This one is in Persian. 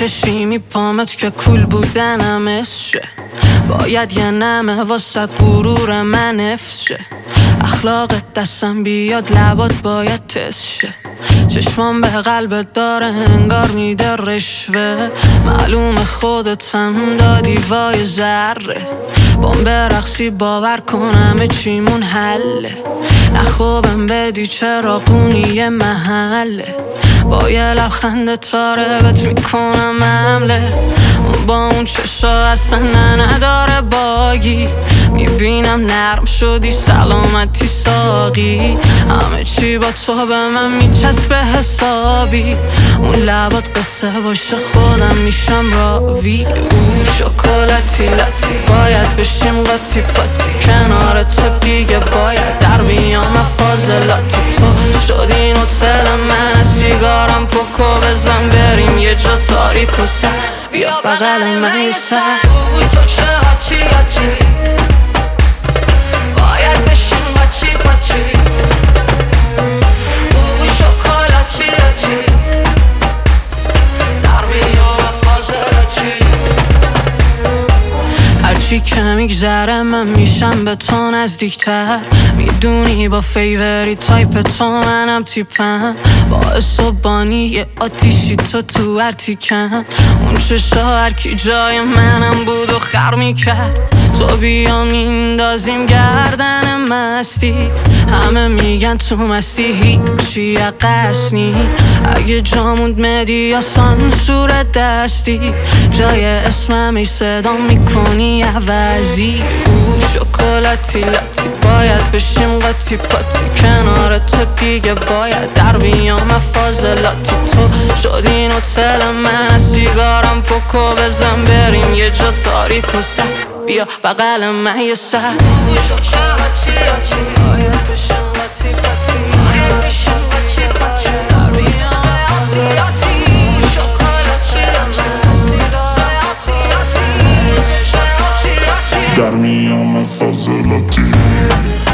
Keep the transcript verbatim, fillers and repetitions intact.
چشیمی پامت که کول بودنم عشقه. باید یه نمه واسد غرور من افشه. اخلاقت دستم بیاد لبات باید تشه. چشمان به قلبت داره انگار میده رشوه. معلوم خودت هم دادی وای ذره. بام برقصی باور کنم چیمون حله. نخوبم بدی چراغونی محله. با یه لبخند تاره بهت میکنم حمله. اون با اون چشا اصلا نداره باگی. میبینم نرم شدی سلامتی ساقی. همه چی با تو به من میچسبه حسابی. اون لبات قصه باشه خودم میشم راوی. او شکلاتی لاتی باید بشیم قاطی پاتی. کنار تو دیگه باید در بیام فاضلاتی. تو شدی نوتل من سیگارم پکو بزن بریم یه جا تاریک و سر. بیا بغل من یه سر. او تو چه هاچی هاچی باید بشیم قاچی پاچی. او شکلاتی لاتی در بیام فاضلاتی. هرچی که میگذره من میشم به تو نزدیکتر. میدونی با فیوری تایپ تو منم تیپم. باعث و بانی یه آتیشی تو تو هر تیکم. اون چشا هرکی جای منم بود و خر میکرد. تو بیا میندازیم گردن مستی. همه میگن تو مستی هیچی قصنی. اگه جاموند مدی یا سانسور دستی. جای اسمم ای صدا میکنی عوضی. او شکلاتی لاتی باید بشیم قاطی پاتی. کنار تو دیگه باید در بیام فاضلاتی. تو شدی نوتل من سیگارم پکو بزن بریم یه جا تاریک و سر. بیا بغل من یه سر. او شکلاتی لاتی باید بشیم قاطی پاتی. باید بشیم قاطی پاتی در بیام فاضلاتی. او شکلاتی لاتی سیگارم پکو بزن در میام فاضلاتی.